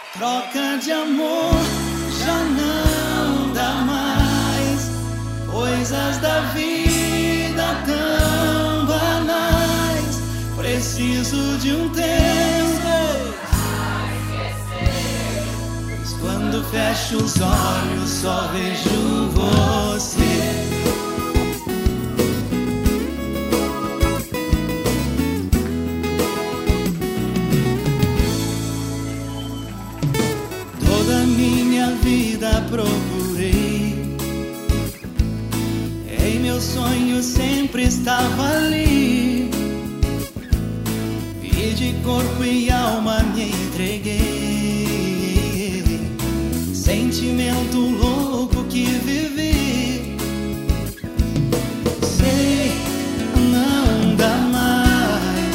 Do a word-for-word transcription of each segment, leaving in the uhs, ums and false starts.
Troca de amor já não dá mais. Coisas da vida tão banais. Preciso de um tempo, pois quando fecho os olhos só vejo você. Toda minha vida procurei, em meu sonho sempre estava ali. Vi de corpo e alma me entreguei, sentimento louco que vivi. Sei, não dá mais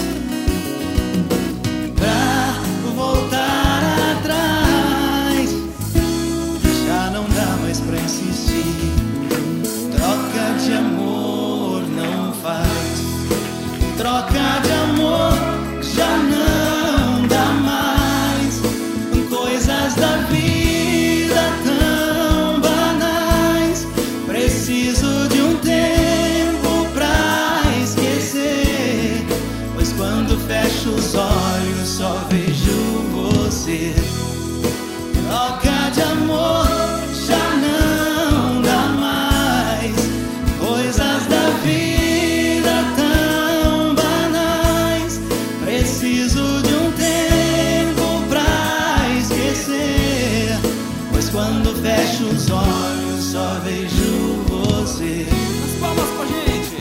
pra voltar atrás, já não dá mais pra insistir. Troca de amor não faz, troca de amor já não dá mais. Coisas da vida tão banais. Preciso de um tempo pra esquecer, pois quando fecho os olhos só vejo você. Troca de amor já não dá mais. Coisas da vida tão banais. Preciso de um tempo pra esquecer, pois quando fecho os olhos só vejo você. As palmas pra gente.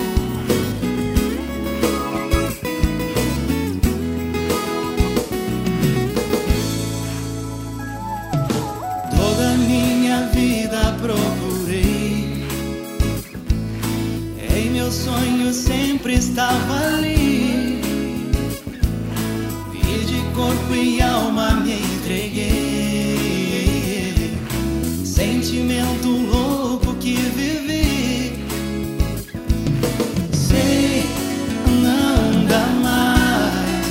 Toda minha vida procurei, em meu sonho sempre estava ali. Vi de corpo e alma me entreguei, sentimento louco que vivi. Sei, não dá mais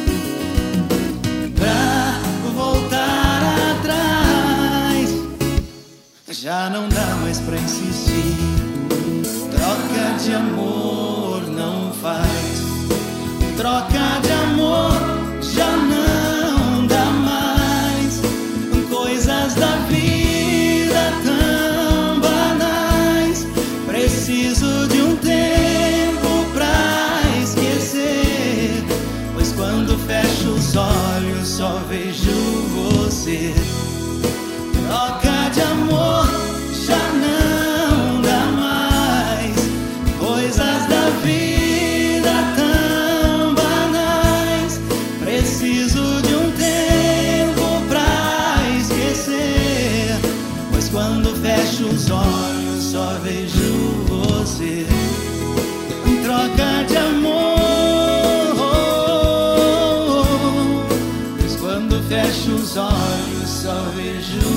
pra voltar atrás, já não dá mais pra insistir. Troca de amor não faz, troca de amor já não dá mais. Coisas da vida tão banais. Preciso de um tempo pra esquecer, pois quando fecho os olhos só vejo você. Troca de amor já não dá mais. Coisas da vida tão banais. Preciso de um tempo pra esquecer, pois quando fecho os olhos só vejo você. Troca de amor, pois quando fecho os olhos só vejo